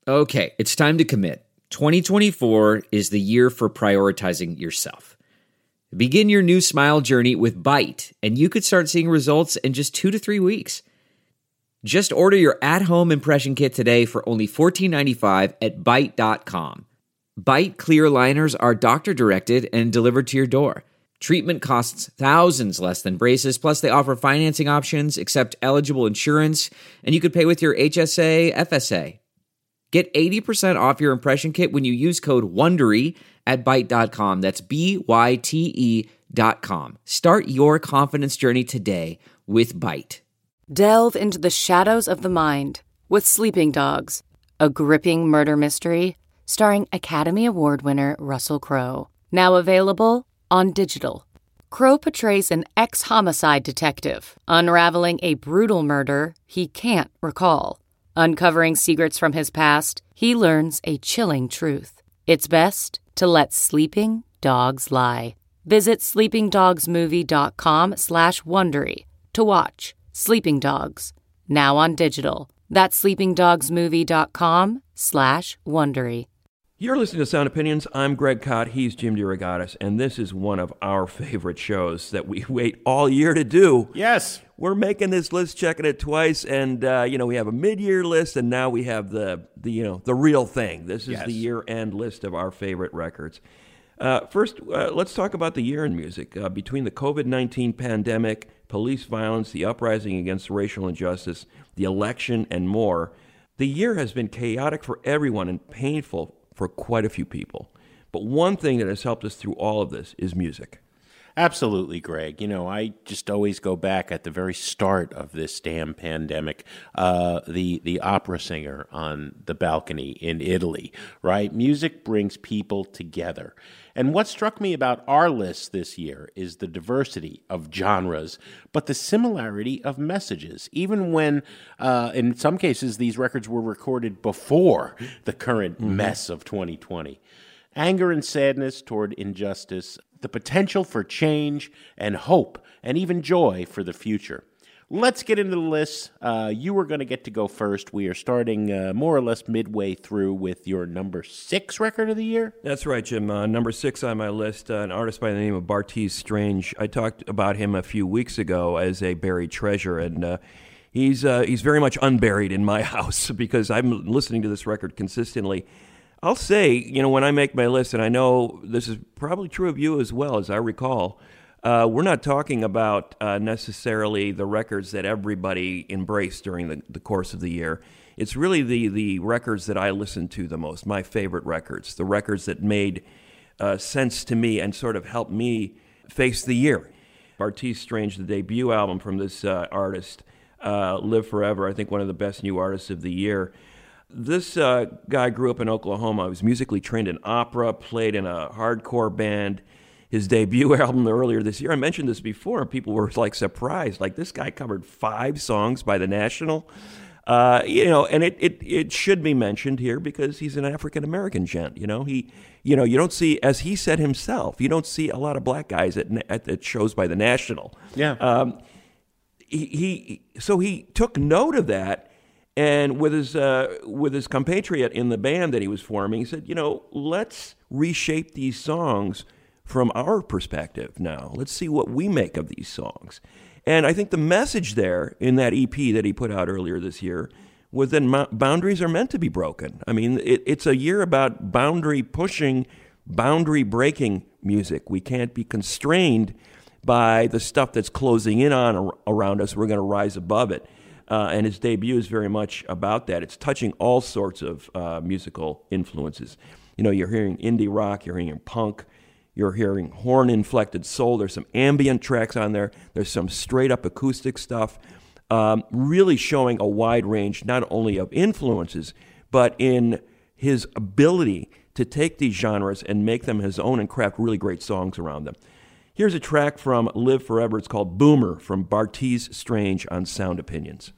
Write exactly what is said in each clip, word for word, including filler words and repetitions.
Okay, it's time to commit. twenty twenty-four is the year for prioritizing yourself. Begin your new smile journey with Byte, and you could start seeing results in just two to three weeks. Just order your at-home impression kit today for only fourteen ninety-five at byte dot com. Byte clear aligners are doctor-directed and delivered to your door. Treatment costs thousands less than braces, plus they offer financing options, accept eligible insurance, and you could pay with your H S A, F S A. Get eighty percent off your impression kit when you use code WONDERY at byte dot com. That's B Y T E dot com. Start your confidence journey today with Byte. Delve into the shadows of the mind with Sleeping Dogs, a gripping murder mystery starring Academy Award winner Russell Crowe. Now available on digital. Crowe portrays an ex-homicide detective unraveling a brutal murder he can't recall. Uncovering secrets from his past, he learns a chilling truth. It's best to let sleeping dogs lie. Visit sleepingdogsmovie.com slash Wondery to watch Sleeping Dogs, now on digital. That's sleepingdogsmovie.com slash Wondery. You're listening to Sound Opinions. I'm Greg Kot. He's Jim DeRogatis, and this is one of our favorite shows that we wait all year to do. Yes. We're making this list, checking it twice, and uh, you know we have a mid-year list, and now we have the, the you know the real thing. This is yes. the year-end list of our favorite records. Uh, first, uh, let's talk about the year in music. Uh, between the covid nineteen pandemic, police violence, the uprising against racial injustice, the election, and more, the year has been chaotic for everyone and painful for quite a few people. But one thing that has helped us through all of this is music. Absolutely, Greg. You know, I just always go back at the very start of this damn pandemic, uh, the the opera singer on the balcony in Italy, right? Music brings people together. And what struck me about our list this year is the diversity of genres, but the similarity of messages, even when, uh, in some cases, these records were recorded before the current mm-hmm. mess of twenty twenty. Anger and sadness toward injustice, the potential for change and hope, and even joy for the future. Let's get into the list. Uh, you are going to get to go first. We are starting uh, more or less midway through with your number six record of the year. That's right, Jim. Uh, number six on my list, uh, an artist by the name of Bartees Strange. I talked about him a few weeks ago as a buried treasure, and uh, he's uh, he's very much unburied in my house because I'm listening to this record consistently. I'll say, you know, when I make my list, and I know this is probably true of you as well, as I recall, uh, we're not talking about uh, necessarily the records that everybody embraced during the, the course of the year. It's really the, the records that I listened to the most, my favorite records, the records that made uh, sense to me and sort of helped me face the year. Bartees Strange, the debut album from this uh, artist, uh, Live Forever, I think one of the best new artists of the year. This uh, guy grew up in Oklahoma. He was musically trained in opera, played in a hardcore band. His debut album earlier this year, I mentioned this before, and people were like surprised. Like, this guy covered five songs by The National. Uh, you know, and it, it, it should be mentioned here because he's an African-American gent. You know, he, you know, you don't see, as he said himself, you don't see a lot of black guys at, at, at shows by The National. Yeah. Um, he, he so he took note of that. And with his uh, with his compatriot in the band that he was forming, he said, you know, let's reshape these songs from our perspective now. Let's see what we make of these songs. And I think the message there in that E P that he put out earlier this year was that mo- boundaries are meant to be broken. I mean, it, it's a year about boundary pushing, boundary breaking music. We can't be constrained by the stuff that's closing in on ar- around us. We're going to rise above it. Uh, and his debut is very much about that. It's touching all sorts of uh, musical influences. You know, you're hearing indie rock, you're hearing punk, you're hearing horn-inflected soul. There's some ambient tracks on there. There's some straight-up acoustic stuff, um, really showing a wide range not only of influences, but in his ability to take these genres and make them his own and craft really great songs around them. Here's a track from Live Forever. It's called Boomer from Bartees Strange on Sound Opinions.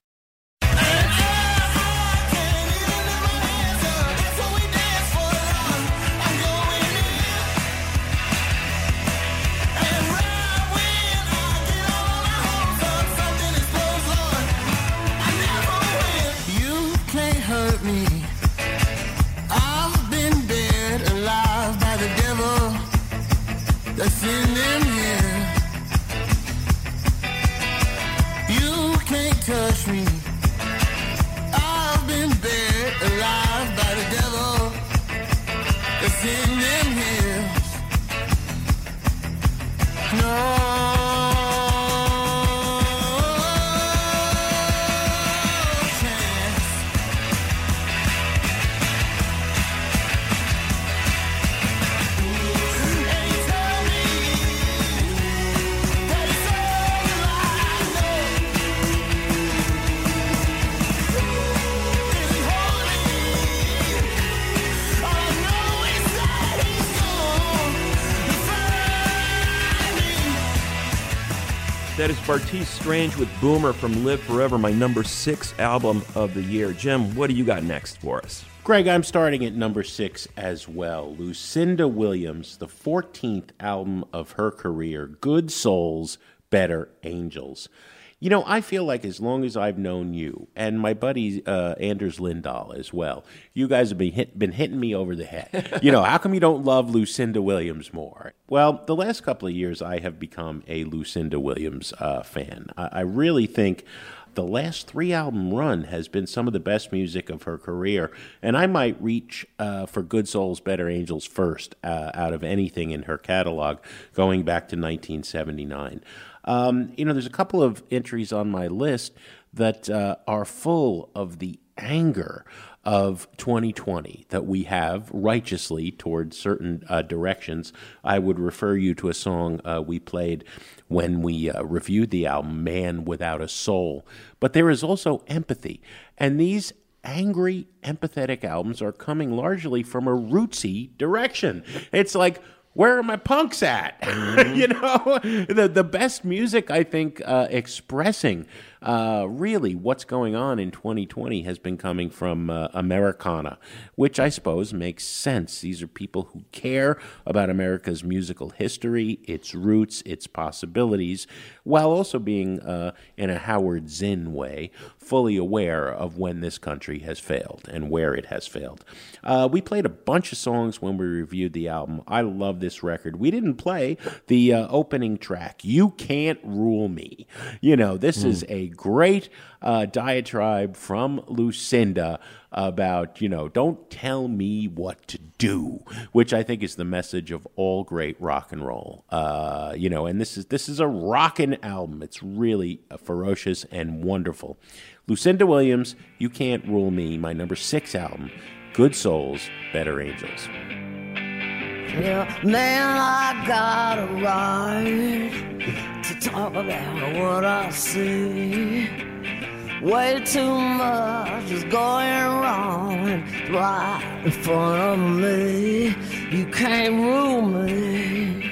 That is Bartees Strange with Boomer from Live Forever, my number six album of the year. Jim, what do you got next for us? Greg, I'm starting at number six as well. Lucinda Williams, the fourteenth album of her career, Good Souls, Better Angels. You know, I feel like as long as I've known you, and my buddy uh, Anders Lindahl as well, you guys have been, hit, been hitting me over the head. You know, how come you don't love Lucinda Williams more? Well, the last couple of years I have become a Lucinda Williams uh, fan. I, I really think the last three-album run has been some of the best music of her career, and I might reach uh, for Good Souls, Better Angels first uh, out of anything in her catalog going back to nineteen seventy-nine. Um, you know, there's a couple of entries on my list that uh, are full of the anger of twenty twenty that we have righteously towards certain uh, directions. I would refer you to a song uh, we played when we uh, reviewed the album, Man Without a Soul. But there is also empathy. And these angry, empathetic albums are coming largely from a rootsy direction. It's like, where are my punks at? Mm-hmm. You know, the the best music, I think, uh, expressing uh, really what's going on in twenty twenty has been coming from uh, Americana, which I suppose makes sense. These are people who care about America's musical history, its roots, its possibilities, while also being, uh, in a Howard Zinn way, fully aware of when this country has failed and where it has failed. Uh, we played a bunch of songs when we reviewed the album. I love this record. We didn't play the uh, opening track, You Can't Rule Me. You know, this mm. is a great uh, diatribe from Lucinda about, you know, don't tell me what to do, which I think is the message of all great rock and roll. Uh, you know, and this is this is a rockin' album. It's really uh, ferocious and wonderful. Lucinda Williams, You Can't Rule Me, my number six album, Good Souls, Better Angels. Yeah, man, I got a right to talk about what I see. Way too much is going wrong right in front of me. You can't rule me.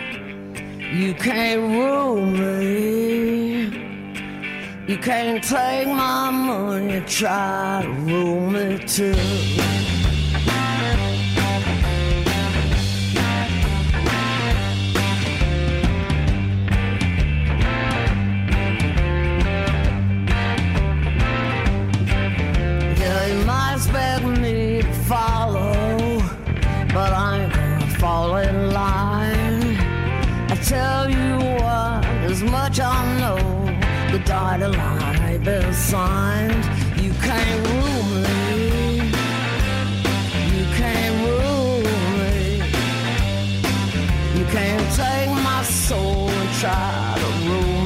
You can't rule me. You can't take my money and try to rule me too. Expect me to follow, but I ain't gonna fall in line. I tell you what, as much I know, the dotted line ain't been signed. You can't rule me. You can't rule me. You can't take my soul and try to rule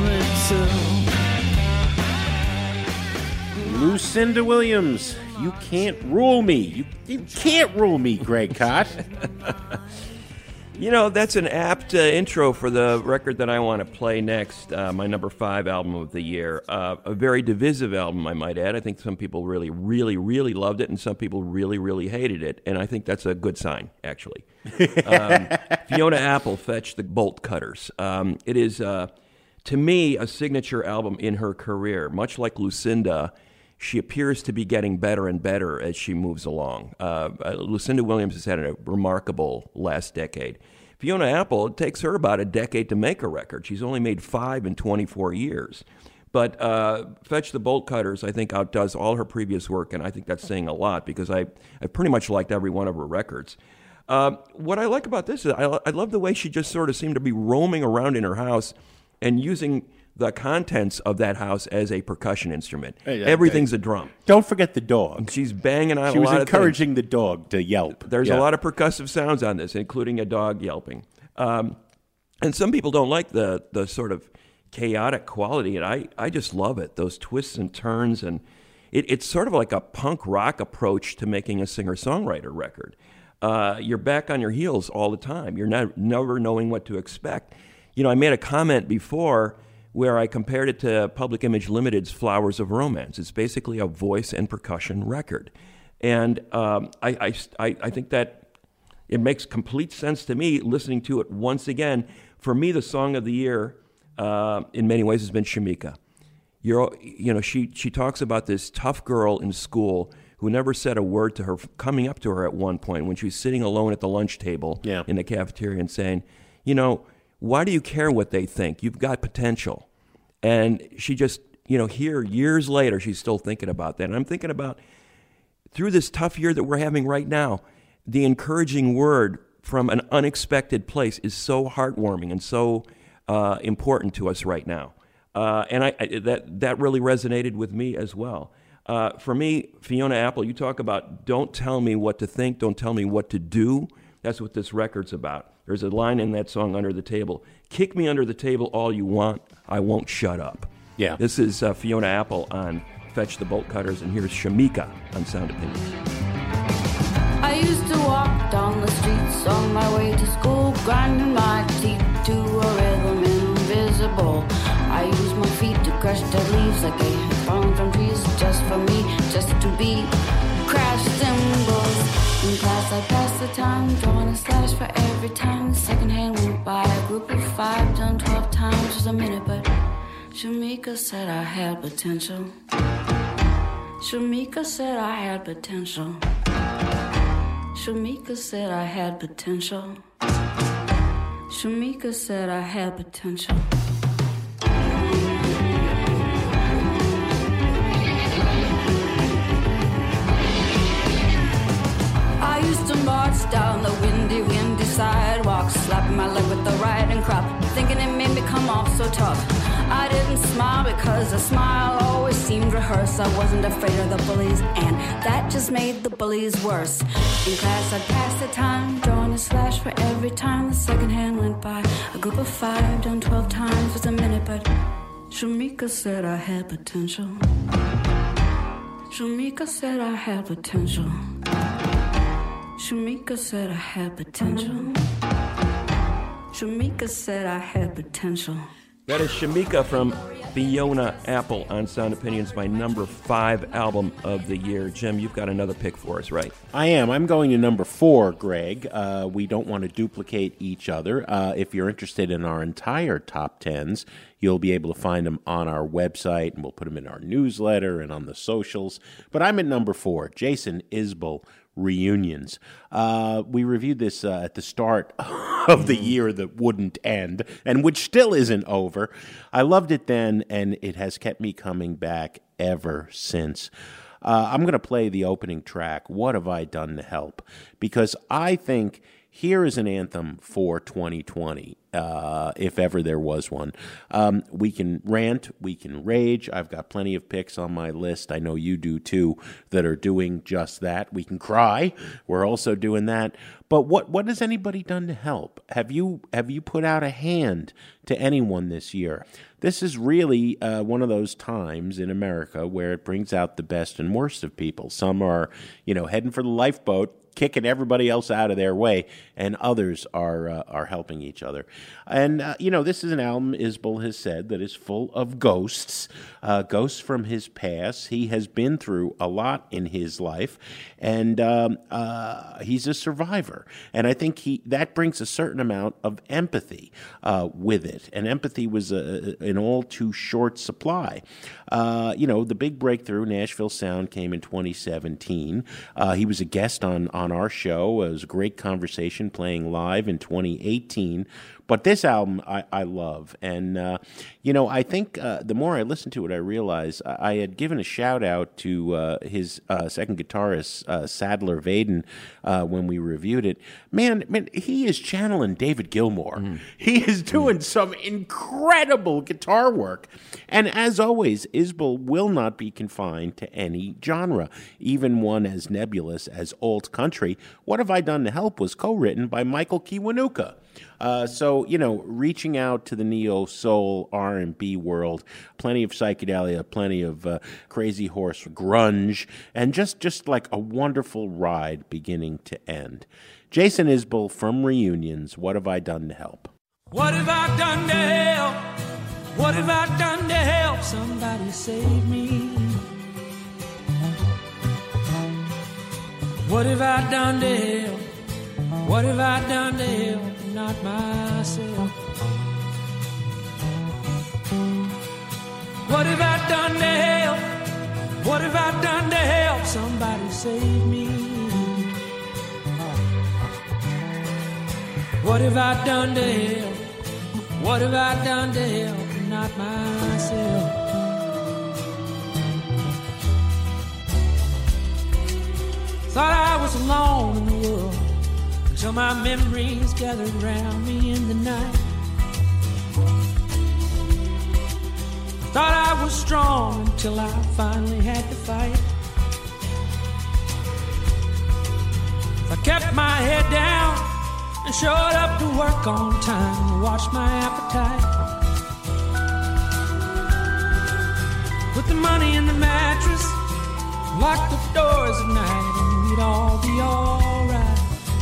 me too. Lucinda Williams, You Can't Rule Me. You, you can't rule me, Greg Kot. You know, that's an apt uh, intro for the record that I want to play next, uh, my number five album of the year. Uh, a very divisive album, I might add. I think some people really, really, really loved it, and some people really, really hated it, and I think that's a good sign, actually. um, Fiona Apple fetched the Bolt Cutters. Um, it is, uh, to me, a signature album in her career. Much like Lucinda, she appears to be getting better and better as she moves along. Uh, Lucinda Williams has had a remarkable last decade. Fiona Apple, it takes her about a decade to make a record. She's only made five in twenty-four years. But uh, Fetch the Bolt Cutters, I think, outdoes all her previous work, and I think that's saying a lot because I, I pretty much liked every one of her records. Uh, what I like about this is I, I love the way she just sort of seemed to be roaming around in her house and using the contents of that house as a percussion instrument. Hey, Everything's hey, a drum. Don't forget the dog. She's banging on she a lot of things. She was encouraging the dog to yelp. There's yeah. a lot of percussive sounds on this, including a dog yelping. Um, and some people don't like the the sort of chaotic quality, and I, I just love it. Those twists and turns, and it, it's sort of like a punk rock approach to making a singer-songwriter record. Uh, you're back on your heels all the time. You're not, never knowing what to expect. You know, I made a comment before where I compared it to Public Image Limited's Flowers of Romance. It's basically a voice and percussion record. And um, I, I, I think that it makes complete sense to me listening to it once again. For me, the song of the year uh, in many ways, has been Shamika. You're, you know, she, she talks about this tough girl in school who never said a word to her, coming up to her at one point when she was sitting alone at the lunch table yeah. in the cafeteria and saying, you know, why do you care what they think? You've got potential. And she just, you know, here, years later, she's still thinking about that. And I'm thinking about, through this tough year that we're having right now, the encouraging word from an unexpected place is so heartwarming and so uh, important to us right now. Uh, and I, I, that, that really resonated with me as well. Uh, for me, Fiona Apple, you talk about don't tell me what to think, don't tell me what to do. That's what this record's about. There's a line in that song, Under the Table. Kick me under the table all you want, I won't shut up. Yeah. This is uh, Fiona Apple on Fetch the Bolt Cutters, and here's Shamika on Sound Opinions. I used to walk down the streets on my way to school, grinding my teeth to a rhythm invisible. I used my feet to crush dead leaves like they had fallen from trees, just for me, just to be crash cymbals. In class I passed the time, drawing a slash for every time the second hand went by. A group of five done twelve times was a minute, but Shamika said I had potential. Shamika said I had potential. Shamika said I had potential. Shamika said I had potential. I used to march down the windy, windy sidewalk, slapping my leg with the riding crop, thinking it made me come off so tough. I didn't smile because a smile always seemed rehearsed. I wasn't afraid of the bullies, and that just made the bullies worse. In class I'd pass the time, drawing a slash for every time the second hand went by. A group of five done twelve times was a minute, but Shamika said I had potential. Shamika said I had potential. Shamika said I had potential. Shamika said I had potential. That is Shamika from Fiona Apple on Sound Opinions, my number five album of the year. Jim, you've got another pick for us, right? I am. I'm going to number four, Greg. Uh, we don't want to duplicate each other. Uh, if you're interested in our entire top tens, you'll be able to find them on our website, and we'll put them in our newsletter and on the socials. But I'm at number four, Jason Isbell, Reunions. Uh, we reviewed this uh, at the start of the year that wouldn't end, and which still isn't over. I loved it then, and it has kept me coming back ever since. Uh, I'm going to play the opening track, What Have I Done to Help? Because I think here is an anthem for twenty twenty, uh, if ever there was one. Um, we can rant, we can rage. I've got plenty of picks on my list. I know you do too, that are doing just that. We can cry. We're also doing that. But what what has anybody done to help? Have you have you put out a hand to anyone this year? This is really uh, one of those times in America where it brings out the best and worst of people. Some are, you know, heading for the lifeboat, kicking everybody else out of their way, and others are uh, are helping each other. And, uh, you know, this is an album, Isbell has said, that is full of ghosts, uh, ghosts from his past. He has been through a lot in his life, and um, uh, he's a survivor. And I think he that brings a certain amount of empathy uh, with it. And empathy was a, an all too short supply. Uh, you know, the big breakthrough, Nashville Sound, came in twenty seventeen. Uh, he was a guest on, on our show. It was a great conversation playing live in twenty eighteen. But this album I, I love. And, uh, you know, I think uh, the more I listen to it, I realize I, I had given a shout out to uh, his uh, second guitarist, uh, Sadler Vaden, uh, when we reviewed it. Man, man, he is channeling David Gilmour. Mm. He is doing mm. some incredible guitar work. And as always, Isbell will not be confined to any genre, even one as nebulous as alt country. What Have I Done to Help was co-written by Michael Kiwanuka. Uh, so, you know, reaching out to the neo-soul R and B world, plenty of psychedelia, plenty of uh, Crazy Horse grunge, and just, just like a wonderful ride beginning to end. Jason Isbell from Reunions, What Have I Done to Help? What have I done to help? What have I done to help? Somebody save me. What have I done to help? What have I done to help? Not myself. What have I done to help? What have I done to help somebody save me? What have I done to help? What have I done to help? Not myself. Thought I was alone in the world until my memories gathered around me in the night. Thought I was strong until I finally had to fight. I kept my head down and showed up to work on time to watch my appetite. Put the money in the mattress, lock the doors at night, and we'd all be alright.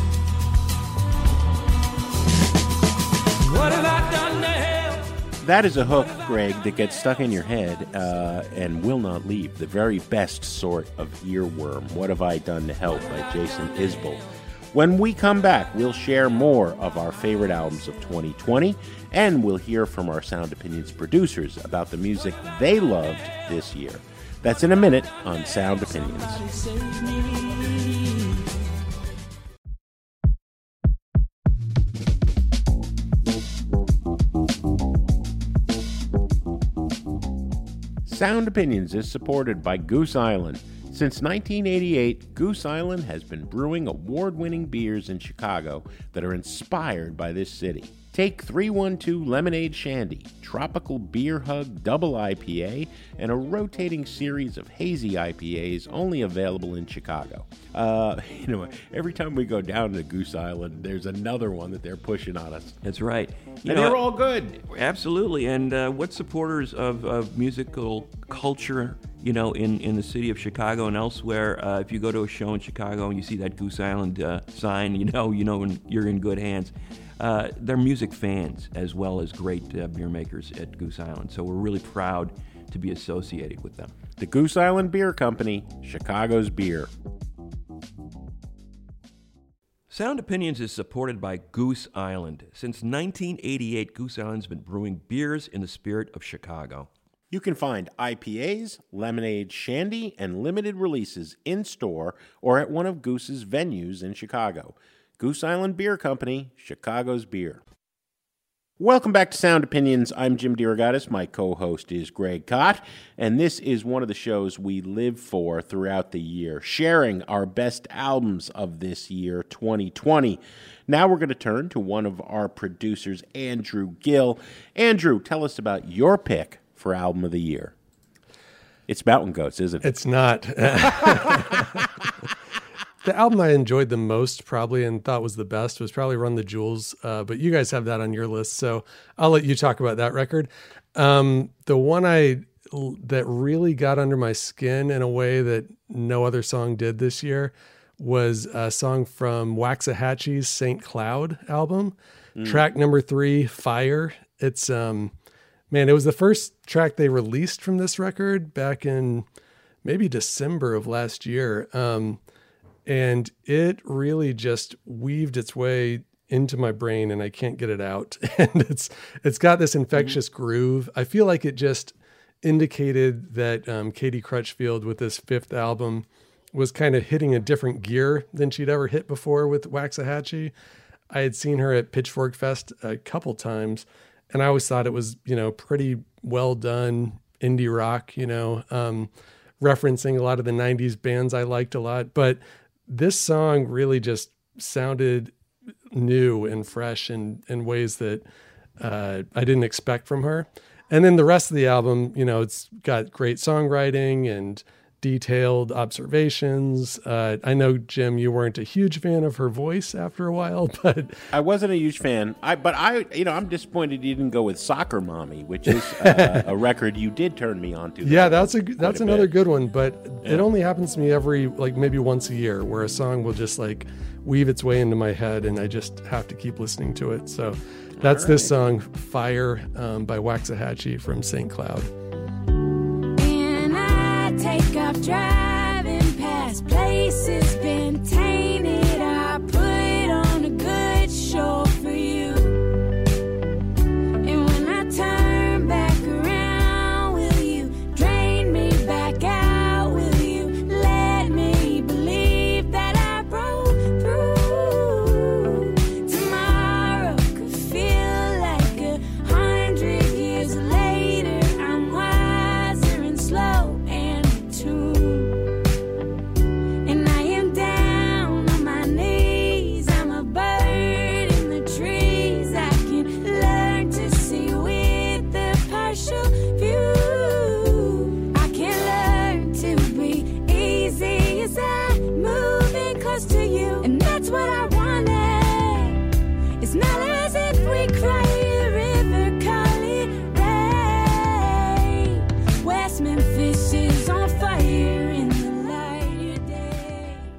What have I done to help? That is a hook, Greg, that gets stuck in your head uh, and will not leave. The very best sort of earworm. What Have I Done to Help by Jason Isbell. When we come back, we'll share more of our favorite albums of twenty twenty, and we'll hear from our Sound Opinions producers about the music they loved this year. That's in a minute on Sound Opinions. Sound Opinions is supported by Goose Island. Since nineteen eighty-eight, Goose Island has been brewing award-winning beers in Chicago that are inspired by this city. Take three one two Lemonade Shandy, Tropical Beer Hug Double I P A, and a rotating series of hazy I P As only available in Chicago. Uh, you know, every time we go down to Goose Island, there's another one that they're pushing on us. That's right. You and know, they're all good. Absolutely. And uh, what supporters of, of musical culture, you know, in, in the city of Chicago and elsewhere, uh, if you go to a show in Chicago and you see that Goose Island uh, sign, you know, you know, you're in good hands. Uh, they're music fans as well as great uh, beer makers at Goose Island. So we're really proud to be associated with them. The Goose Island Beer Company, Chicago's beer. Sound Opinions is supported by Goose Island. Since nineteen eighty-eight, Goose Island's been brewing beers in the spirit of Chicago. You can find I P As, lemonade shandy, and limited releases in-store or at one of Goose's venues in Chicago. Goose Island Beer Company, Chicago's beer. Welcome back to Sound Opinions. I'm Jim DeRogatis. My co-host is Greg Kot, and this is one of the shows we live for throughout the year, sharing our best albums of this year, twenty twenty. Now we're going to turn to one of our producers, Andrew Gill. Andrew, tell us about your pick for Album of the Year. It's Mountain Goats, isn't it? It's not. The album I enjoyed the most probably and thought was the best was probably Run the Jewels, uh, but you guys have that on your list, so I'll let you talk about that record. Um, the one I that really got under my skin in a way that no other song did this year was a song from Waxahachie's Saint Cloud album, mm. track number three, Fire. It's, um, man, it was the first track they released from this record back in maybe December of last year. Um, And it really just weaved its way into my brain and I can't get it out. And it's it's got this infectious mm-hmm. groove. I feel like it just indicated that um, Katie Crutchfield with this fifth album was kind of hitting a different gear than she'd ever hit before with Waxahachie. I had seen her at Pitchfork Fest a couple times and I always thought it was, you know, pretty well done indie rock, you know, um, referencing a lot of the nineties bands I liked a lot. But this song really just sounded new and fresh in, in ways that uh, I didn't expect from her. And then the rest of the album, you know, it's got great songwriting and detailed observations. Uh, I know, Jim, you weren't a huge fan of her voice after a while, but I wasn't a huge fan. I, but I, you know, I'm disappointed you didn't go with Soccer Mommy, which is uh, a record you did turn me on to. Yeah, that's a that's a another bit. good one. But Yeah. it only happens to me every like maybe once a year, where a song will just like weave its way into my head, and I just have to keep listening to it. So that's right. this song, Fire, um, by Waxahachie from Saint Cloud. And I take off driving past places been tainted. I put on a good show for you. And when I turn back around, will you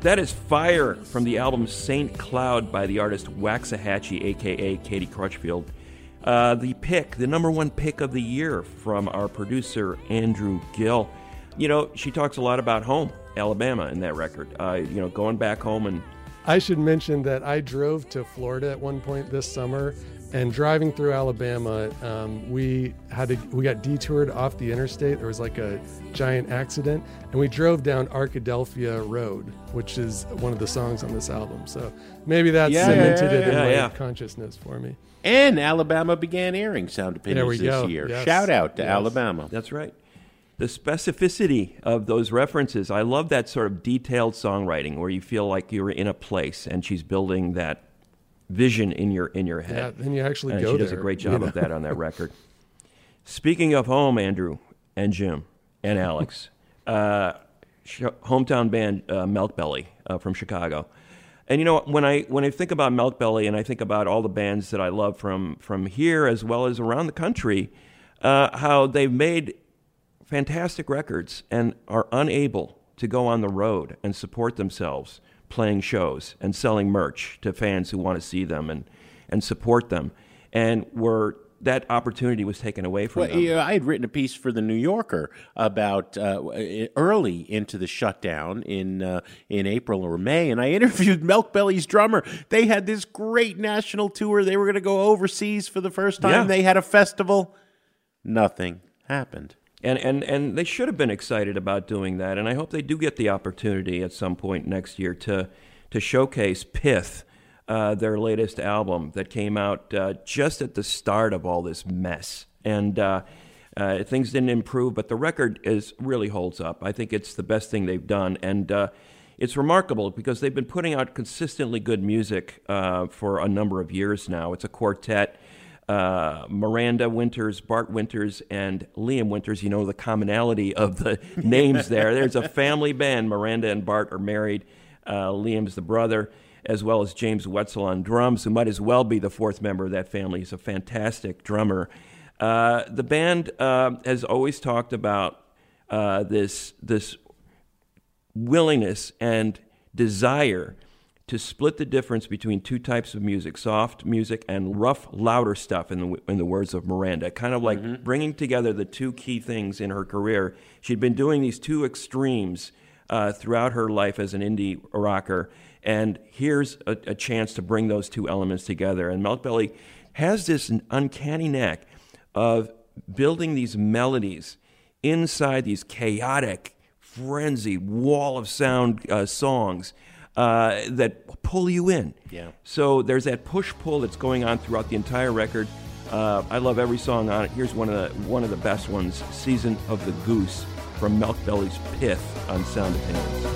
That is Fire from the album Saint Cloud by the artist Waxahachie, a k a. Katie Crutchfield. Uh, the pick, the number one pick of the year from our producer, Andrew Gill. You know, she talks a lot about home, Alabama, in that record. Uh, you know, going back home and... I should mention that I drove to Florida at one point this summer, and driving through Alabama, um, we had to, we got detoured off the interstate. There was like a giant accident, and we drove down Arkadelphia Road, which is one of the songs on this album. So maybe that Yeah, cemented yeah, yeah, it in yeah, my yeah. consciousness for me. And Alabama began airing Sound There we Opinions this go. year. Yes. Shout out to Yes. Alabama. That's right. The specificity of those references. I love that sort of detailed songwriting where you feel like you're in a place and she's building that vision in your in your head. Yeah, then you actually and go she does there, a great you job know? of that on that record. Speaking of home, Andrew and Jim and Alex, uh, sh- hometown band uh, Milk Belly uh, from Chicago. And you know, when I when I think about Milk Belly and I think about all the bands that I love from from here as well as around the country, uh, how they've made fantastic records and are unable to go on the road and support themselves playing shows and selling merch to fans who want to see them and, and support them. And were that opportunity was taken away from Well, them. yeah, I had written a piece for the New Yorker about uh, early into the shutdown in uh, in April or May, and I interviewed Milk Belly's drummer. They had this great national tour. They were going to go overseas for the first time. Yeah. They had a festival. Nothing happened. And, and and they should have been excited about doing that, and I hope they do get the opportunity at some point next year to to showcase Pith, uh, their latest album that came out uh, just at the start of all this mess. And uh, uh, things didn't improve, but the record is really holds up. I think it's the best thing they've done, and uh, it's remarkable because they've been putting out consistently good music uh, for a number of years now. It's a quartet. Uh, Miranda Winters, Bart Winters, and Liam Winters. You know the commonality of the names there. There's a family band. Miranda and Bart are married. Uh, Liam's the brother, as well as James Wetzel on drums, who might as well be the fourth member of that family. He's a fantastic drummer. Uh, the band uh, has always talked about uh, this this willingness and desire to split the difference between two types of music, soft music and rough, louder stuff, in the in the words of Miranda, kind of like mm-hmm. bringing together the two key things in her career. She'd been doing these two extremes uh, throughout her life as an indie rocker, and here's a, a chance to bring those two elements together. And Milk Belly has this uncanny knack of building these melodies inside these chaotic, frenzied wall of sound uh, songs Uh, that pull you in. Yeah. So there's that push-pull that's going on throughout the entire record. Uh, I love every song on it. Here's one of the one of the best ones, "Season of the Goose" from Milk Belly's Pith on Sound Opinions.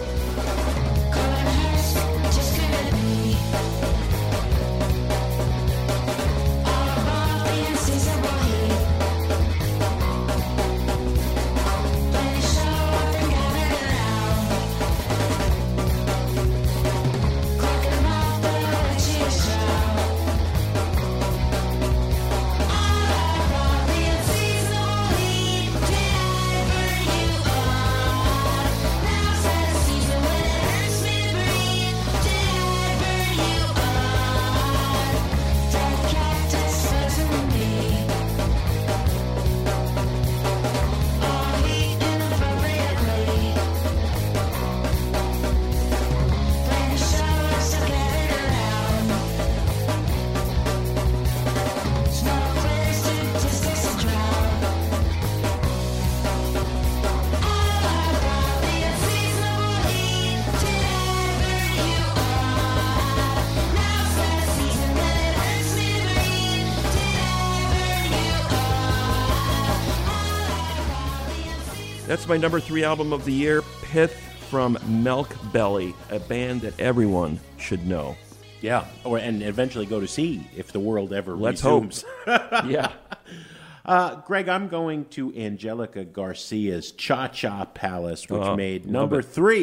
That's my number three album of the year, Pith from Milk Belly, a band that everyone should know. Yeah, or and eventually go to see if the world ever Let's resumes. hope. Yeah. Uh, Greg, I'm going to Angelica Garcia's Cha Cha Palace, which Oh, made love number it. three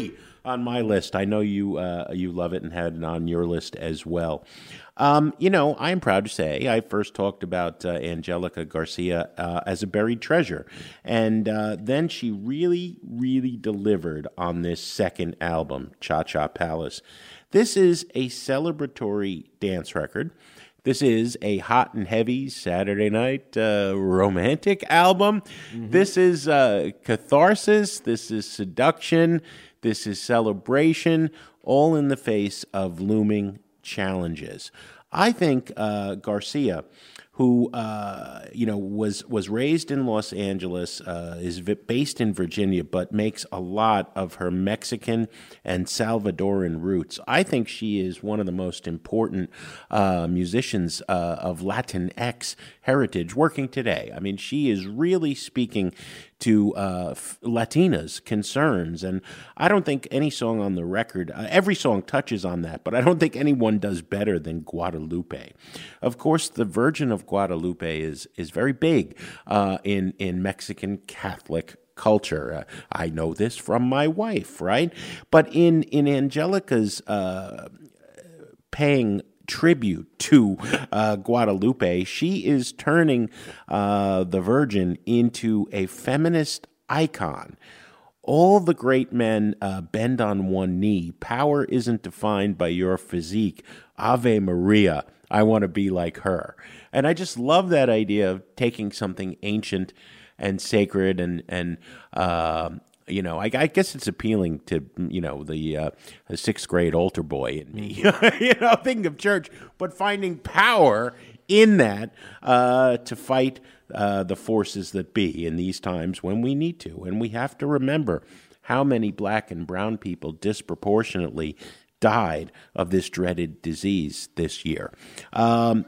on my list. I know you uh, you love it and had it on your list as well. Um, you know, I am proud to say I first talked about uh, Angelica Garcia uh, as a buried treasure. And uh, then she really, really delivered on this second album, Cha Cha Palace. This is a celebratory dance record. This is a hot and heavy Saturday night uh, romantic album. Mm-hmm. This is uh, catharsis. This is seduction. This is celebration, all in the face of looming challenges. I think uh, Garcia, who uh, you know was was raised in Los Angeles, uh, is v- based in Virginia, but makes a lot of her Mexican and Salvadoran roots. I think she is one of the most important uh, musicians uh, of Latinx heritage working today. I mean, she is really speaking to uh, f- Latinas' concerns. And I don't think any song on the record, uh, every song touches on that, but I don't think anyone does better than Guadalupe. Of course, the Virgin of Guadalupe is is very big uh, in, in Mexican Catholic culture. Uh, I know this from my wife, right? But in, in Angelica's uh, paying tribute to uh, Guadalupe, she is turning uh, the Virgin into a feminist icon. All the great men uh, bend on one knee. Power isn't defined by your physique. Ave Maria, I want to be like her. And I just love that idea of taking something ancient and sacred and, and uh, you know, I, I guess it's appealing to, you know, the, uh, the sixth grade altar boy in me, you know, thinking of church, but finding power in that uh, to fight uh, the forces that be in these times when we need to. And we have to remember how many black and brown people disproportionately died of this dreaded disease this year. Um,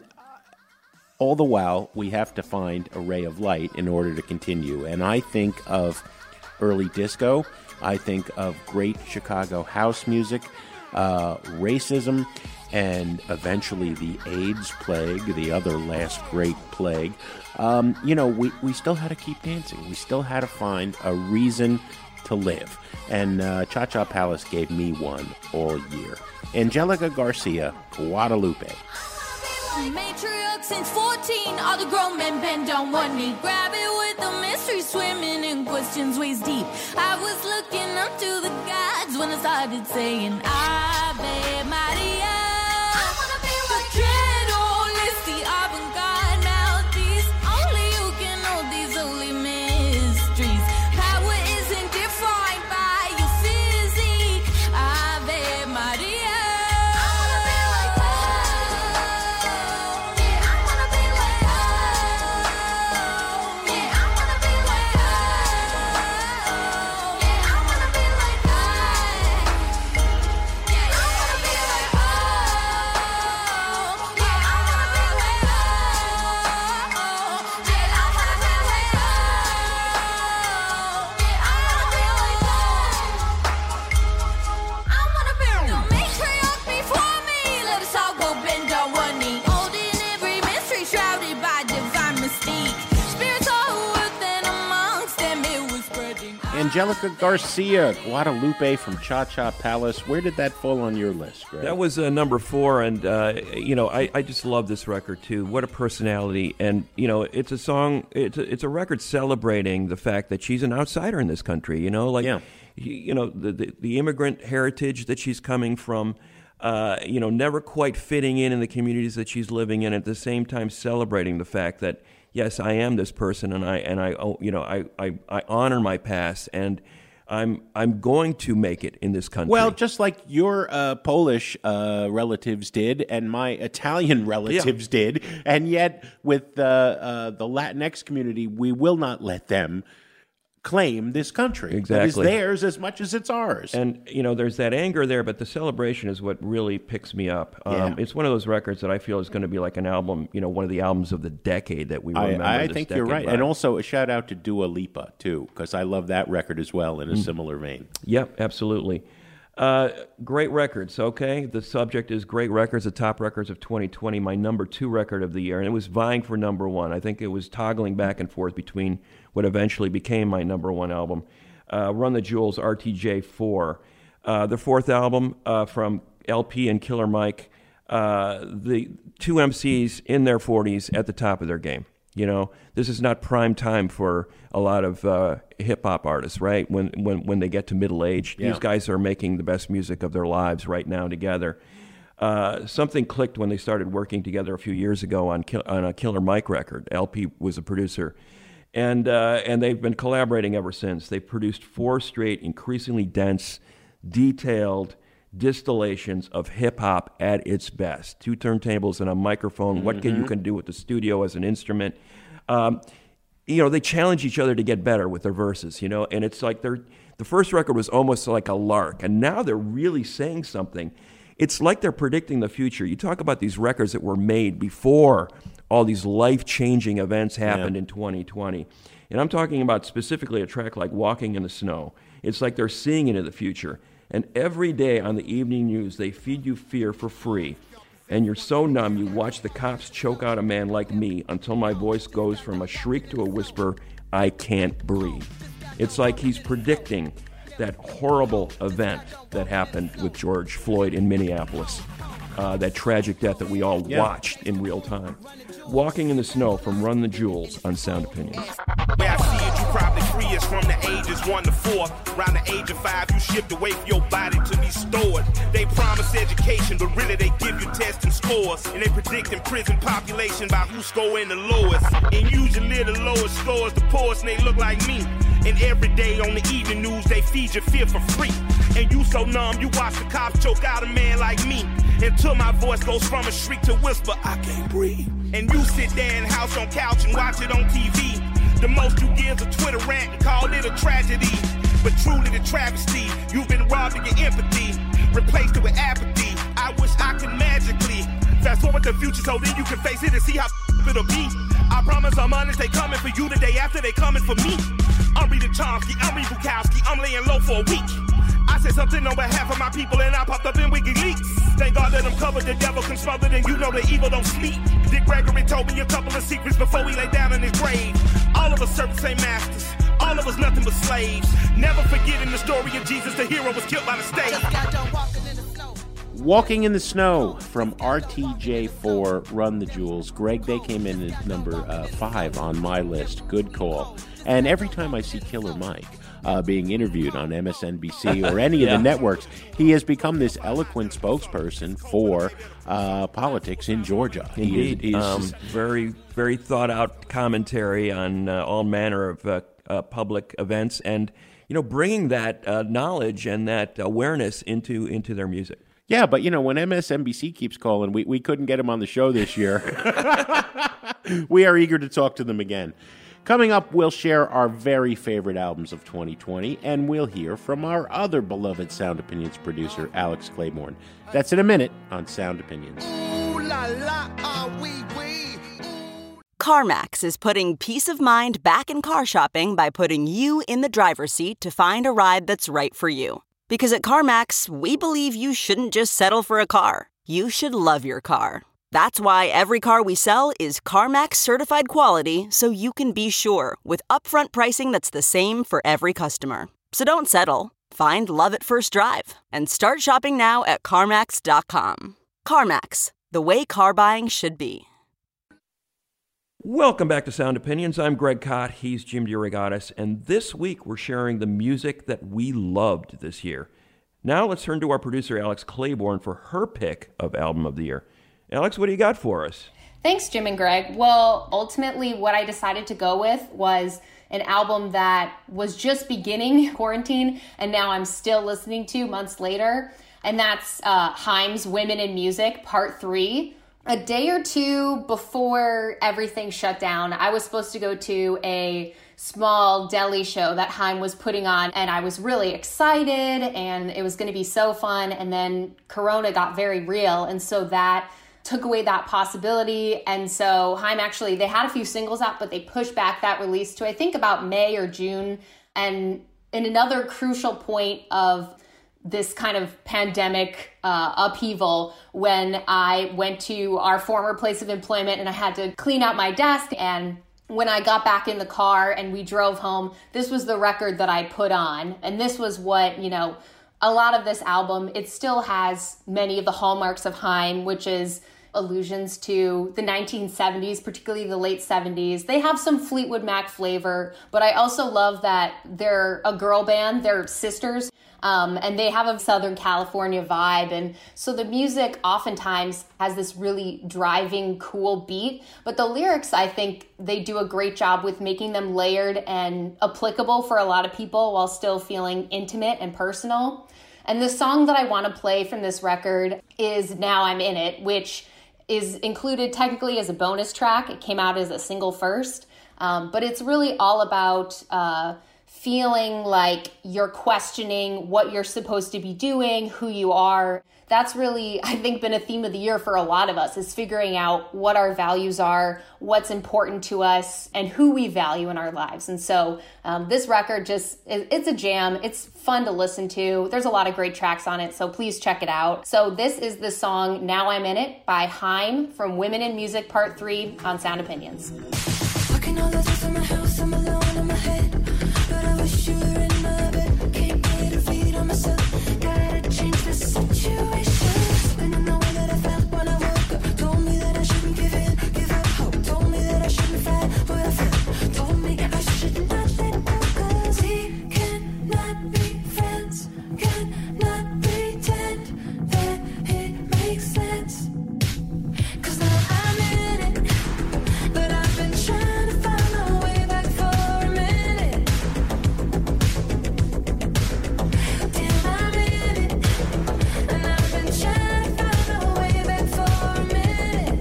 all the while, we have to find a ray of light in order to continue. And I think of early disco. I think of great Chicago house music, uh, racism, and eventually the AIDS plague, the other last great plague. Um, you know, we, we still had to keep dancing. We still had to find a reason to live. And uh, Cha Cha Palace gave me one all year. Angelica Garcia, Guadalupe. Matriarch since fourteen, all the grown men bend on one knee. Grab it with the mystery, swimming in questions waist deep. I was looking up to the gods when I started saying Ave Maria. I wanna be like dread honesty, avant-garde melodies. Only you can know these holy mysteries. Power isn't defined by your physique. Ave Maria. Angelica Garcia, Guadalupe from Cha Cha Palace. Where did that fall on your list, Greg? That was uh, number four, and, uh, you know, I, I just love this record, too. What a personality. And, you know, it's a song, it's a, it's a record celebrating the fact that she's an outsider in this country, you know? Like, yeah. you know, the, the, the immigrant heritage that she's coming from, uh, you know, never quite fitting in in the communities that she's living in, at the same time celebrating the fact that, yes, I am this person, and I and I you know I, I, I honor my past, and I'm I'm going to make it in this country. Well, just like your uh, Polish uh, relatives did, and my Italian relatives yeah. did, and yet with the uh, the Latinx community, we will not let them claim this country. Exactly. It is theirs as much as it's ours. And, you know, there's that anger there, but the celebration is what really picks me up. Um, yeah. It's one of those records that I feel is going to be like an album, you know, one of the albums of the decade that we remember. I, I this think you're right. by. And also a shout out to Dua Lipa, too, because I love that record as well in a mm. similar vein. Yep, absolutely. Uh, great records, okay? The subject is great records, the top records of twenty twenty, my number two record of the year, and it was vying for number one. I think it was toggling back and forth between what eventually became my number one album. Uh, Run the Jewels, R T J four. uh, their fourth album uh, from L P and Killer Mike. Uh, the two M Cs in their forties at the top of their game. You know, this is not prime time for a lot of uh, hip-hop artists, right? When when when they get to middle age, Yeah. these guys are making the best music of their lives right now together. Uh, something clicked when they started working together a few years ago on Kill, on a Killer Mike record. L P was a producer, and uh, and they've been collaborating ever since. They've produced four straight, increasingly dense, detailed distillations of hip-hop at its best. Two turntables and a microphone. Mm-hmm. What can you can do with the studio as an instrument? Um, you know, they challenge each other to get better with their verses, you know, and it's like they're, the first record was almost like a lark, and now they're really saying something. It's like they're predicting the future. You talk about these records that were made before all these life-changing events happened yeah. in twenty twenty. And I'm talking about specifically a track like Walking in the Snow. It's like they're seeing into the future. And every day on the evening news, they feed you fear for free. And you're so numb, you watch the cops choke out a man like me until my voice goes from a shriek to a whisper, I can't breathe. It's like he's predicting that horrible event that happened with George Floyd in Minneapolis, uh, that tragic death that we all yeah. watched in real time. Walking in the Snow from Run the Jewels on Sound Opinions. Where I see it, you probably free us from the ages one to four. Around the age of five, you shipped away for your body to be stored. They promise education, but really they give you tests and scores. And they predicting prison population by who's scoring the lowest. And usually the lowest scores the poorest, and they look like me. And every day on the evening news, they feed you fear for free. And you so numb, you watch the cops choke out a man like me. Until my voice goes from a shriek to whisper, I can't breathe. And you sit there in house on couch and watch it on T V. The most you give is a Twitter rant and call it a tragedy. But truly the travesty, you've been robbed of your empathy, replaced it with apathy. I wish I could magically fast forward the future so then you can face it and see how it'll be. I promise I'm honest, they coming for you the day after they coming for me. I'm reading Chomsky, I'm reading Bukowski, I'm laying low for a week. I said something on behalf of my people and I popped up in WikiLeaks. Thank God that I'm covered, the devil can smother, and you know the evil don't sleep. Dick Gregory told me a couple of secrets before he lay down in his grave. All of us serve the same masters, all of us nothing but slaves. Never forgetting the story of Jesus, the hero was killed by mistake. Just got done walking in the snow. Walking in the Snow from R T J four, Run the Jewels. Greg, they came in at number uh, five on my list. Good call. And every time I see Killer Mike uh, being interviewed on M S N B C or any yeah. of the networks, he has become this eloquent spokesperson for uh, politics in Georgia. Indeed. He is, um, just, very, very thought-out commentary on uh, all manner of uh, uh, public events and, you know, bringing that uh, knowledge and that awareness into into their music. Yeah, but, you know, when M S N B C keeps calling, we, we couldn't get him on the show this year. We are eager to talk to them again. Coming up, we'll share our very favorite albums of twenty twenty, and we'll hear from our other beloved Sound Opinions producer, Alex Claiborne. That's in a minute on Sound Opinions. Ooh la la, ah, wee wee. CarMax is putting peace of mind back in car shopping by putting you in the driver's seat to find a ride that's right for you. Because at CarMax, we believe you shouldn't just settle for a car. You should love your car. That's why every car we sell is CarMax certified quality, so you can be sure with upfront pricing that's the same for every customer. So don't settle. Find love at first drive and start shopping now at CarMax dot com. CarMax, the way car buying should be. Welcome back to Sound Opinions. I'm Greg Kot. He's Jim DeRogatis. And this week we're sharing the music that we loved this year. Now let's turn to our producer, Alex Claiborne, for her pick of Album of the Year. Alex, what do you got for us? Thanks, Jim and Greg. Well, ultimately, what I decided to go with was an album that was just beginning quarantine, and now I'm still listening to months later, and that's uh, Haim's Women in Music, Part three. A day or two before everything shut down, I was supposed to go to a small deli show that Haim was putting on, and I was really excited, and it was going to be so fun, and then Corona got very real, and so that took away that possibility. And so Haim actually, they had a few singles out, but they pushed back that release to I think about May or June. And in another crucial point of this kind of pandemic uh, upheaval, when I went to our former place of employment and I had to clean out my desk, and when I got back in the car and we drove home, this was the record that I put on. And this was what, you know, a lot of this album, it still has many of the hallmarks of Haim, which is allusions to the nineteen seventies, particularly the late seventies. They have some Fleetwood Mac flavor, but I also love that they're a girl band. They're sisters, um, and they have a Southern California vibe. And so the music oftentimes has this really driving, cool beat, but the lyrics, I think they do a great job with making them layered and applicable for a lot of people while still feeling intimate and personal. And the song that I want to play from this record is Now I'm In It, which is included technically as a bonus track. It came out as a single first, um, but it's really all about uh, feeling like you're questioning what you're supposed to be doing, who you are. That's really, I think, been a theme of the year for a lot of us, is figuring out what our values are, what's important to us, and who we value in our lives. And so um, this record just, it's a jam. It's fun to listen to. There's a lot of great tracks on it, so please check it out. So this is the song Now I'm In It by Haim from Women in Music Part three on Sound Opinions. Walking all the way from my house, I'm alone in my head, but I wish you were in my bed. Can't get a read on myself, gotta change the situation. Spinning the way that I felt when I woke up. Told me that I shouldn't give in, give up hope. Told me that I shouldn't fight what I felt. Told me I should not let go, cause he cannot be friends, cannot pretend that it makes sense. Cause now I'm in it, but I've been trying to find my way back for a minute. Damn, I'm in it, and I've been trying to find my way back for a minute.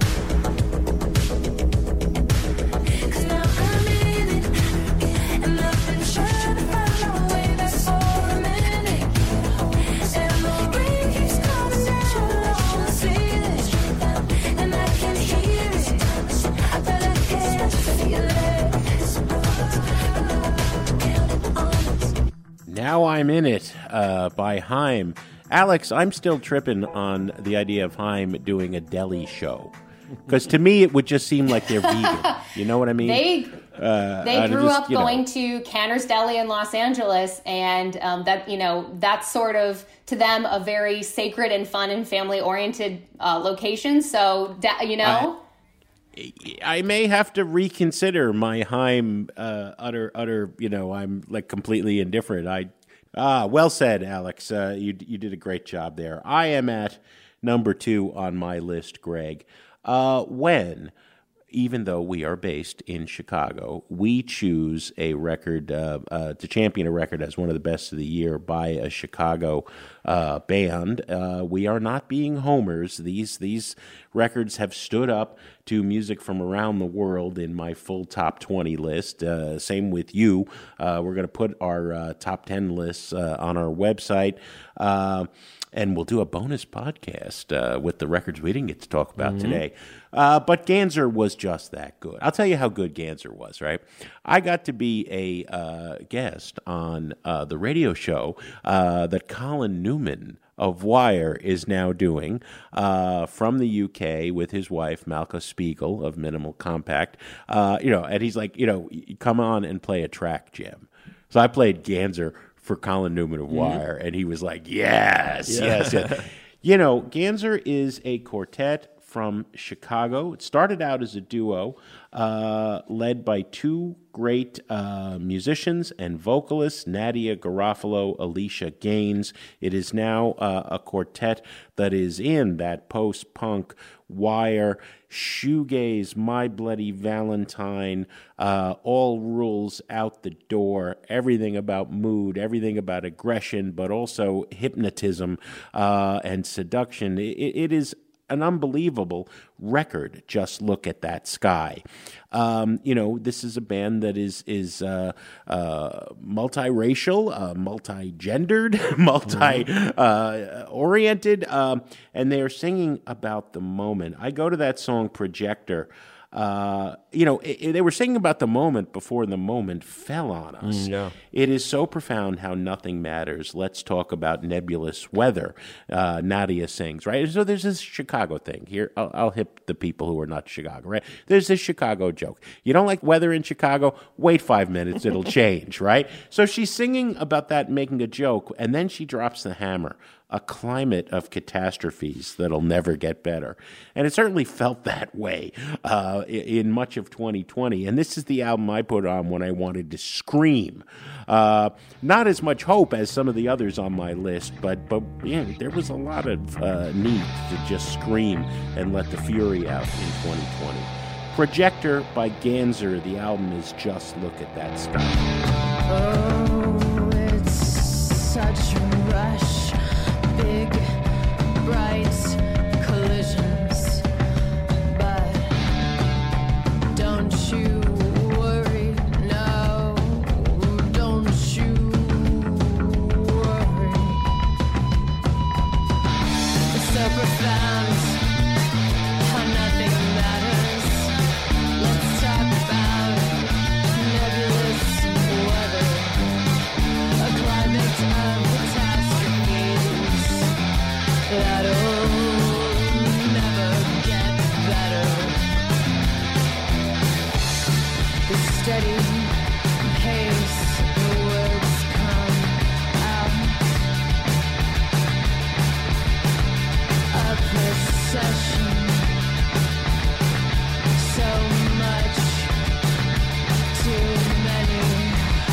Cause now I'm in it, and I've been trying to find my way back for a minute. And the rain keeps coming down on the ceiling, and I can hear it, but I can't feel it. Now I'm In It uh, by Haim. Alex, I'm still tripping on the idea of Haim doing a deli show. Because to me, it would just seem like they're vegan. You know what I mean? They Uh, they I grew just, up you know. going to Canner's Deli in Los Angeles, and um, that you know that's sort of to them a very sacred and fun and family oriented uh, location. So da- you know. I may have to reconsider my Haim uh, utter, utter, you know, I'm like completely indifferent. I, ah, well said, Alex. Uh, you, you did a great job there. I am at number two on my list, Greg. Uh, when, even though we are based in Chicago, we choose a record uh, uh, to champion a record as one of the best of the year by a Chicago uh, band. Uh, we are not being homers. These these records have stood up to music from around the world in my full top twenty list. Uh, same with you. Uh, we're going to put our uh, top ten lists uh, on our website. Uh, And we'll do a bonus podcast uh, with the records we didn't get to talk about Mm-hmm. today. Uh, but Ganser was just that good. I'll tell you how good Ganser was, right? I got to be a uh, guest on uh, the radio show uh, that Colin Newman of Wire is now doing uh, from the U K with his wife, Malka Spiegel of Minimal Compact. Uh, you know, and he's like, you know, come on and play a track, Jim. So I played Ganser for Colin Newman of Wire, mm-hmm. and he was like, yes, Yeah. yes, yes. You know, Ganser is a quartet from Chicago. It started out as a duo uh, led by two great uh, musicians and vocalists, Nadia Garofalo, Alicia Gaines. It is now uh, a quartet that is in that post-punk Wire, shoegaze, My Bloody Valentine, uh, all rules out the door, everything about mood, everything about aggression, but also hypnotism uh, and seduction. It, it is an unbelievable record. Just look at that sky. Um, you know, this is a band that is is uh, uh, multiracial, uh, multi-gendered, multi-oriented, uh, um, and they are singing about the moment. I go to that song Projector Uh, you know, it, it, they were singing about the moment before the moment fell on us. Mm, yeah. It is so profound how nothing matters. Let's talk about nebulous weather. Uh, Nadia sings, right? So there's this Chicago thing here. I'll, I'll hit the people who are not Chicago, right? There's this Chicago joke. You don't like weather in Chicago? Wait five minutes, it'll change, right? So she's singing about that, making a joke, and then she drops the hammer. A climate of catastrophes that'll never get better. And it certainly felt that way uh, in much of twenty twenty. And this is the album I put on when I wanted to scream. Uh, not as much hope as some of the others on my list, but, but yeah, there was a lot of uh, need to just scream and let the fury out in twenty twenty. Projector by Ganser. The album is Just Look at That Sky. Oh, it's such a rush. Big, bright collisions, but don't you worry, no, don't you worry. It's so profound how nothing matters. Let's talk about nebulous weather, a climate of catastrophes that'll never get better. The steady pace, the words come out. A procession, so much, too many.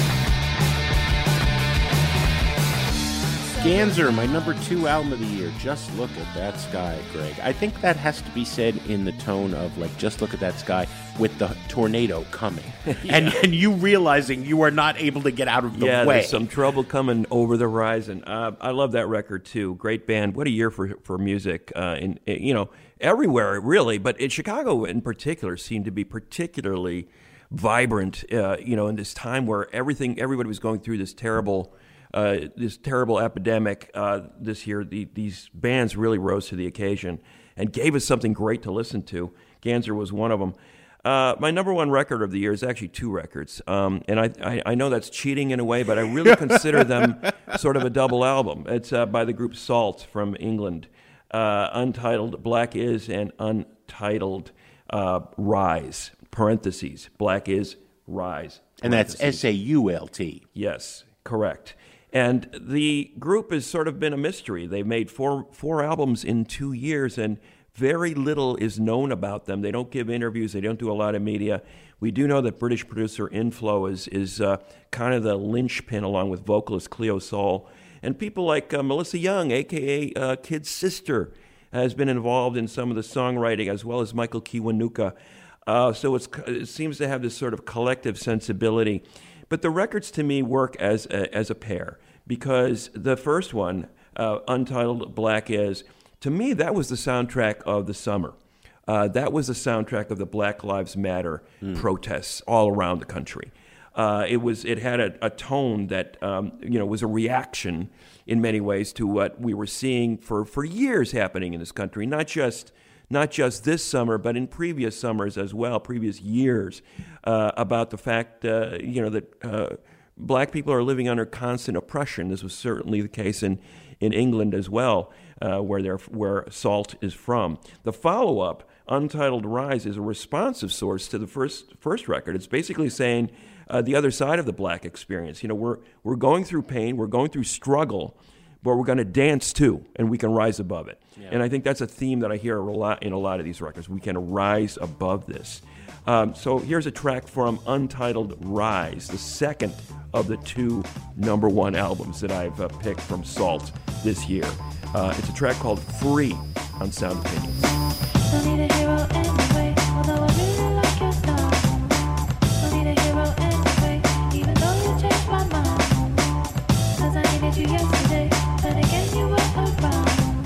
Ganser, my number two album of the year. Just Look at That Sky, Greg. I think that has to be said in the tone of, like, just look at that sky with the tornado coming. yeah. and, and you realizing you are not able to get out of the yeah, way. There's some trouble coming over the horizon. Uh, I love that record, too. Great band. What a year for for music. Uh, in, in, you know, everywhere, really. But in Chicago, in particular, seemed to be particularly vibrant, uh, you know, in this time where everything, everybody was going through this terrible... Uh, this terrible epidemic uh, this year. The, these bands really rose to the occasion and gave us something great to listen to. Ganser was one of them. Uh, my number one record of the year is actually two records, um, and I, I, I know that's cheating in a way, but I really consider them sort of a double album. It's uh, by the group Salt from England, uh, Untitled Black Is and Untitled uh, Rise, parentheses, Black Is, Rise. And that's S A U L T. Yes, correct. And the group has sort of been a mystery. They made four four albums in two years, and very little is known about them. They don't give interviews. They don't do a lot of media. We do know that British producer Inflo is is uh, kind of the linchpin, along with vocalist Cleo Sol. And people like uh, Melissa Young, a k a. Uh, Kid's sister, has been involved in some of the songwriting, as well as Michael Kiwanuka. Uh, so it's, it seems to have this sort of collective sensibility. But the records, to me, work as a, as a pair, because the first one, uh, Untitled Black Is, to me, that was the soundtrack of the summer. Uh, that was the soundtrack of the Black Lives Matter mm. protests all around the country. Uh, it was it had a, a tone that um, you know was a reaction in many ways to what we were seeing for, for years happening in this country, not just not just this summer, but in previous summers as well, previous years, uh, about the fact, uh, you know, that uh, black people are living under constant oppression. This was certainly the case in, in England as well, uh, where they're, where Salt is from. The follow-up, Untitled Rise, is a responsive source to the first first record. It's basically saying uh, the other side of the black experience. You know, we're we're going through pain, we're going through struggle, but we're going to dance too, and we can rise above it. Yeah. And I think that's a theme that I hear a lot in a lot of these records. We can rise above this. Um, so here's a track from Untitled Rise, the second of the two number one albums that I've uh, picked from Salt this year. Uh, it's a track called Free on Sound Opinions. Don't need a hero anyway, although I really like your style. Don't need a hero anyway, even though you changed my mind. Cause I needed you yesterday, but again you were around.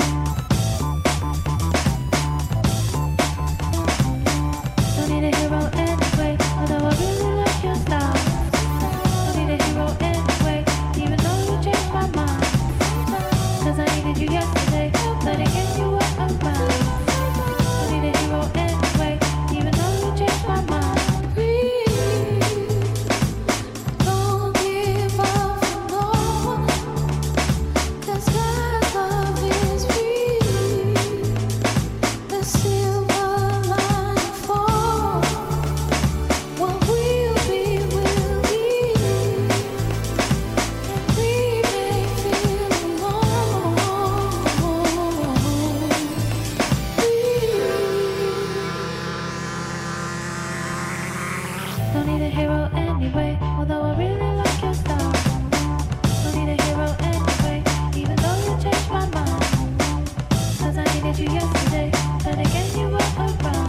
Don't need a hero anyway, although I really like your style. Don't need a hero anyway, even though you changed my mind. Cause I needed you yesterday, but again you were around. Don't need a hero anyway. But again, you were around.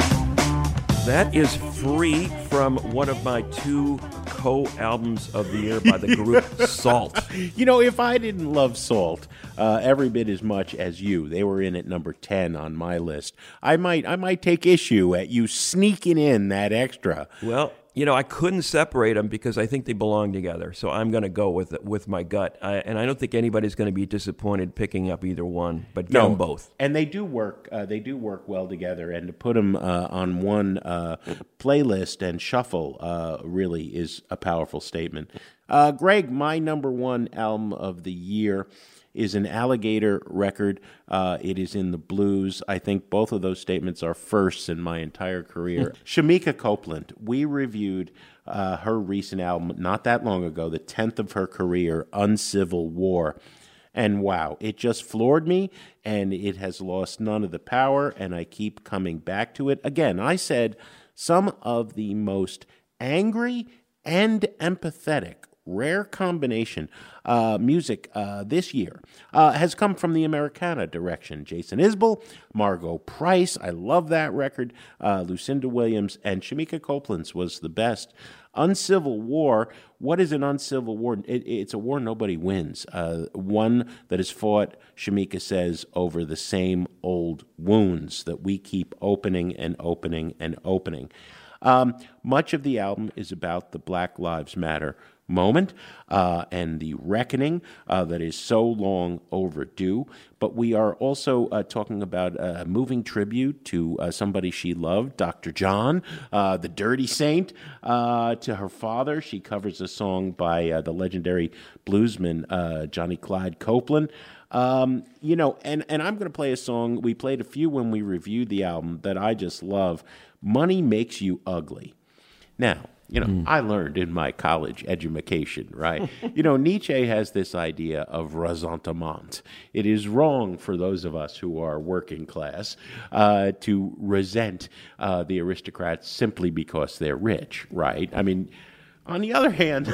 That is Free from one of my two co-albums of the year by the group Salt. You know, if I didn't love Salt uh, every bit as much as you, they were in at number ten on my list, I might I might take issue at you sneaking in that extra. Well, you know, I couldn't separate them because I think they belong together. So I'm going to go with with my gut. I, and I don't think anybody's going to be disappointed picking up either one, but get No, them both. And they do work. Uh, they do work well together. And to put them uh, on one uh, playlist and shuffle uh, really is a powerful statement. Uh, Greg, my number one album of the year is an Alligator record. Uh, it is in the blues. I think both of those statements are firsts in my entire career. Shamika Copeland, we reviewed uh, her recent album not that long ago, the tenth of her career, Uncivil War. And wow, it just floored me, and it has lost none of the power, and I keep coming back to it. Again, I said some of the most angry and empathetic rare combination uh, music uh, this year uh, has come from the Americana direction. Jason Isbell, Margot Price, I love that record, uh, Lucinda Williams, and Shamika Copeland's was the best. Uncivil War, what is an uncivil war? It, it's a war nobody wins. Uh, one that is fought, Shamika says, over the same old wounds that we keep opening and opening and opening. Um, much of the album is about the Black Lives Matter moment uh, and the reckoning uh, that is so long overdue. But we are also uh, talking about a moving tribute to uh, somebody she loved, Doctor John, uh, the Dirty Saint, uh, to her father. She covers a song by uh, the legendary bluesman uh, Johnny Clyde Copeland. Um, you know, and, and I'm going to play a song. We played a few when we reviewed the album that I just love. Money Makes You Ugly. Now, you know, mm. I learned in my college education, right? You know, Nietzsche has this idea of ressentiment. It is wrong for those of us who are working class uh, to resent uh, the aristocrats simply because they're rich, right? I mean, on the other hand...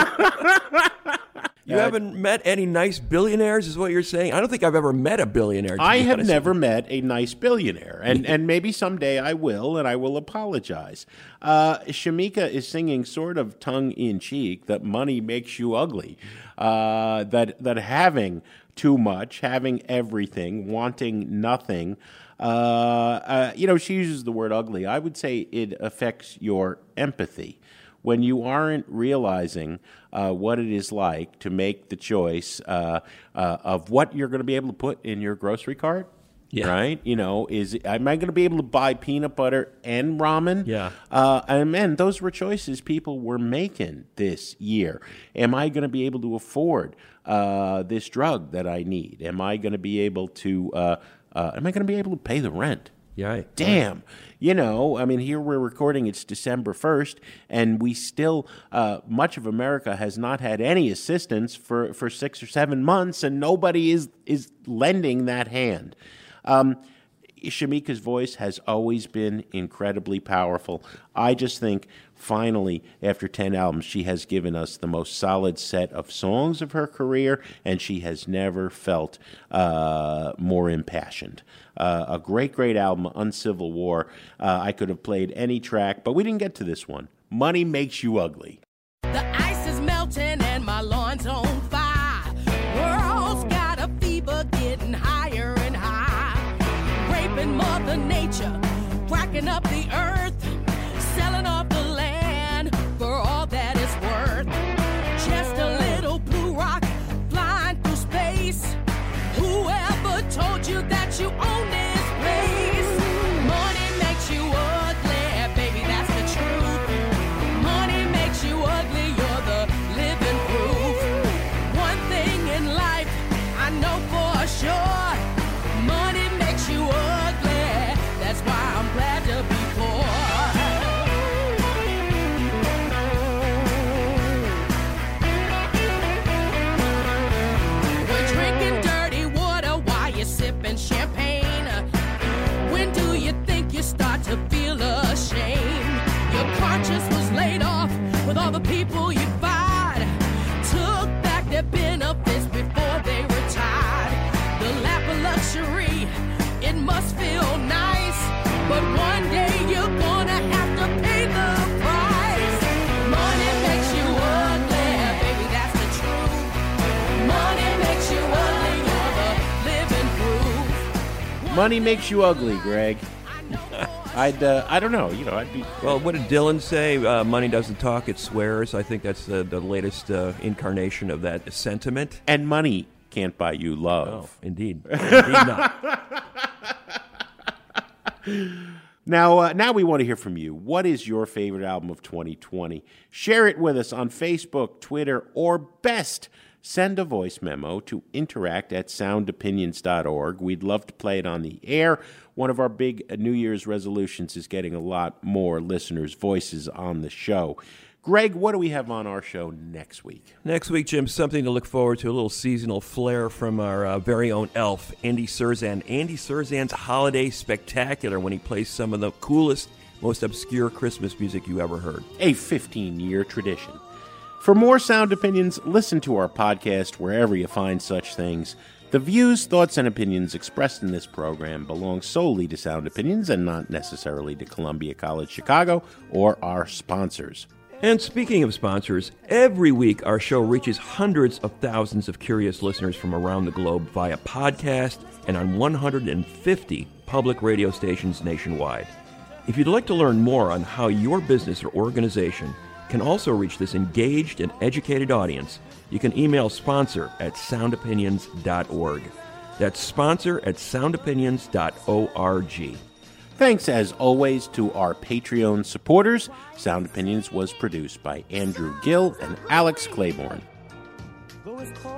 You uh, haven't met any nice billionaires, is what you're saying? I don't think I've ever met a billionaire. I have never met a nice billionaire, and, and maybe someday I will, and I will apologize. Uh, Shamika is singing sort of tongue-in-cheek that money makes you ugly, uh, that that having too much, having everything, wanting nothing, uh, uh, you know, she uses the word ugly. I would say it affects your empathy. When you aren't realizing uh, what it is like to make the choice uh, uh, of what you're going to be able to put in your grocery cart, yeah. right? You know, is am I going to be able to buy peanut butter and ramen? Yeah. Uh, and man, those were choices people were making this year. Am I going to be able to afford uh, this drug that I need? Am I going to be able to? Uh, uh, am I going to be able to pay the rent? Yeah. Damn. You know, I mean, here we're recording, it's December first, and we still, uh, much of America has not had any assistance for, for six or seven months, and nobody is, is lending that hand. Um, Shamika's voice has always been incredibly powerful. I just think, finally, after ten albums, she has given us the most solid set of songs of her career, and she has never felt uh, more impassioned. Uh, a great, great album, Uncivil War. Uh, I could have played any track, but we didn't get to this one. Money Makes You Ugly. The ice is melting and my lawn's on fire. World's got a fever getting higher and higher. Raping Mother Nature, cracking up the earth, selling off the land for all that it's worth. Just a little blue rock flying through space. Whoever told you that you own this place? Money makes you ugly, baby, that's the truth. Money makes you ugly, you're the living proof. One thing in life I know for sure, money makes you ugly. That's why I'm glad to be poor. We're drinking dirty water while you're sipping champagne. When do you think you start to feel ashamed? Your conscience was laid off with all the people you fired. Took back their benefits before they retired. The lap of luxury, it must feel nice. Money makes you ugly, Greg. I'd, uh, I don't know, you know, I'd be... Well, what did Dylan say? Uh, money doesn't talk, it swears. I think that's uh, the latest uh, incarnation of that sentiment. And money can't buy you love. Oh, indeed. Indeed not. Now, uh, now we want to hear from you. What is your favorite album of twenty twenty? Share it with us on Facebook, Twitter, or best, send a voice memo to interact at sound opinions dot org. We'd love to play it on the air. One of our big New Year's resolutions is getting a lot more listeners' voices on the show. Greg, what do we have on our show next week? Next week, Jim, something to look forward to, a little seasonal flair from our uh, very own elf, Andy Surzan. Andy Surzan's Holiday Spectacular, when he plays some of the coolest, most obscure Christmas music you ever heard. A fifteen-year tradition. For more Sound Opinions, listen to our podcast wherever you find such things. The views, thoughts, and opinions expressed in this program belong solely to Sound Opinions and not necessarily to Columbia College Chicago or our sponsors. And speaking of sponsors, every week our show reaches hundreds of thousands of curious listeners from around the globe via podcast and on one hundred fifty public radio stations nationwide. If you'd like to learn more on how your business or organization can also reach this engaged and educated audience, you can email sponsor at sound opinions dot org. That's sponsor at sound opinions dot org. Thanks, as always, to our Patreon supporters. Sound Opinions was produced by Andrew Gill and Alex Claiborne. Though it's cold